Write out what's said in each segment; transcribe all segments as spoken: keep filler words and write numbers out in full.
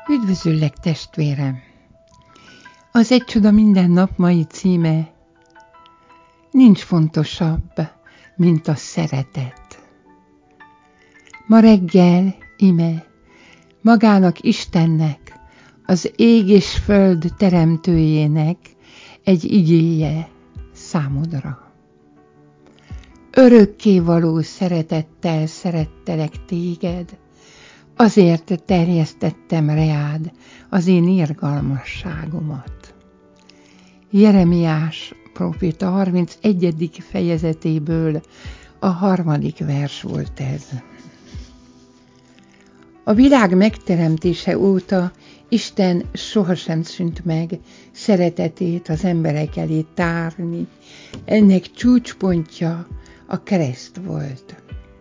Üdvözöllek, testvérem! Az Egy csoda minden nap mai címe: nincs fontosabb, mint a szeretet. Ma reggel ime magának, Istennek, az ég és föld teremtőjének egy igéje számodra. Örökkévaló szeretettel szerettelek téged, azért terjesztettem reád az én irgalmasságomat. Jeremiás próféta harmincegyedik fejezetéből a harmadik vers volt ez. A világ megteremtése óta Isten sohasem szűnt meg szeretetét az emberek elé tárni. Ennek csúcspontja a kereszt volt.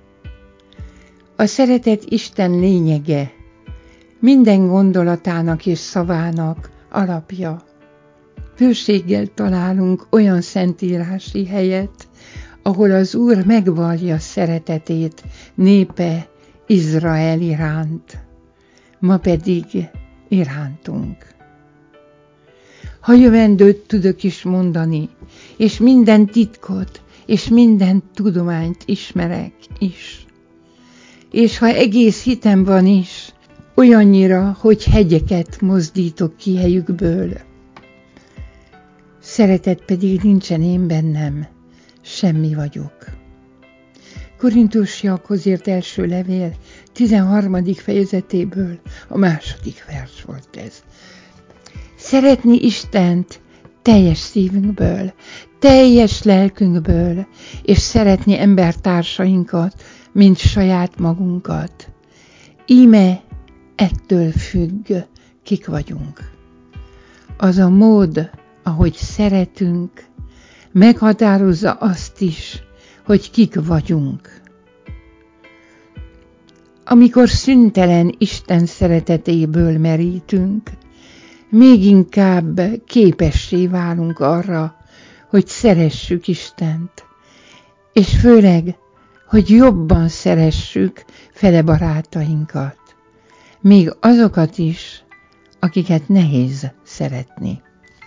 A szeretet Isten lényege, minden gondolatának és szavának alapja. Bőséggel találunk olyan szentírási helyet, ahol az Úr megvallja szeretetét népe Izrael iránt, ma pedig irántunk. Ha jövendőt tudok is mondani, és minden titkot, és minden tudományt ismerek is, és ha egész hitem van is, olyannyira, hogy hegyeket mozdítok ki helyükből, szeretet pedig nincsen én bennem, semmi vagyok. Korintusiakhoz írt első levél tizenharmadik fejezetéből a második vers volt ez. Szeretni Istent teljes szívünkből, teljes lelkünkből, és szeretni embertársainkat, mint saját magunkat. Íme ettől függ, kik vagyunk. Az a mód, ahogy szeretünk, meghatározza azt is, hogy kik vagyunk. Amikor szüntelen Isten szeretetéből merítünk, még inkább képessé válunk arra, hogy szeressük Istent, és főleg, hogy jobban szeressük fele barátainkat, még azokat is, akiket nehéz szeretni.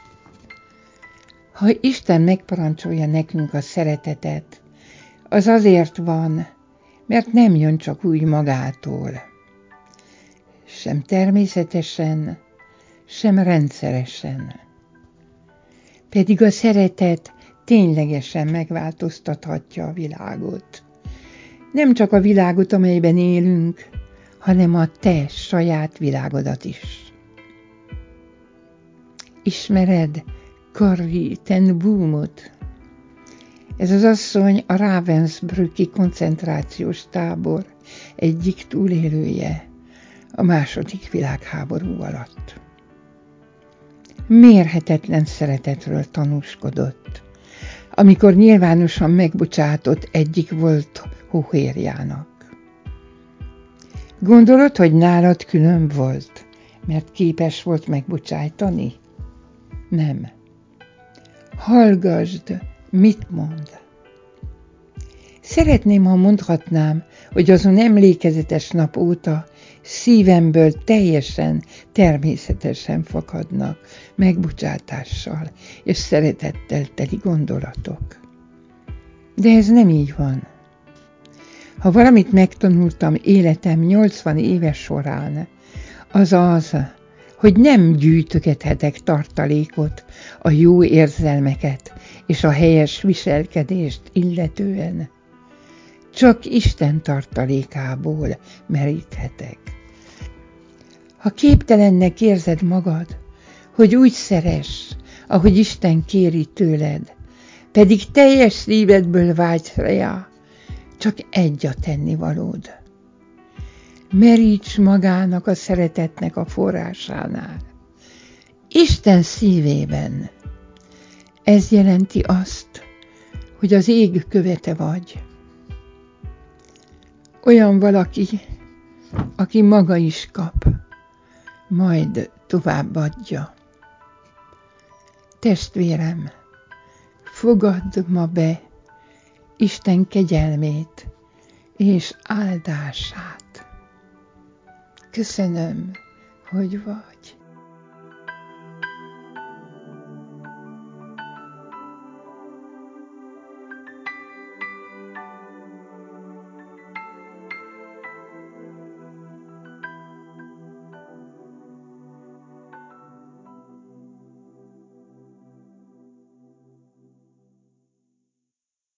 Ha Isten megparancsolja nekünk a szeretetet, az azért van, mert nem jön csak úgy magától. Sem természetesen, sem rendszeresen. Pedig a szeretet ténylegesen megváltoztathatja a világot. Nem csak a világot, amelyben élünk, hanem a te saját világodat is. Ismered Corrie ten Boomot? Ez az asszony a Ravensbrücki koncentrációs tábor egyik túlélője a második világháború alatt. Mérhetetlen szeretetről tanúskodott, amikor nyilvánosan megbocsátott egyik volt hóhérjának. Gondolod, hogy nálad különb volt, mert képes volt megbocsájtani? Nem. Hallgasd, mit mond. Szeretném, ha mondhatnám, hogy azon emlékezetes nap óta szívemből teljesen, természetesen fakadnak megbocsátással és szeretettel teli gondolatok. De ez nem így van. Ha valamit megtanultam életem nyolcvan éves során, az az, hogy nem gyűjtögethetek tartalékot a jó érzelmeket és a helyes viselkedést illetően. Csak Isten tartalékából meríthetek. Ha képtelennek érzed magad, hogy úgy szeress, ahogy Isten kéri tőled, pedig teljes szívedből vágysz rá, csak egy a tennivalód. Meríts magának a szeretetnek a forrásánál, Isten szívében. Ez jelenti azt, hogy az ég követe vagy. Olyan valaki, aki maga is kap, majd továbbadja. Testvérem, fogadd ma be Isten kegyelmét és áldását. Köszönöm, hogy vagy.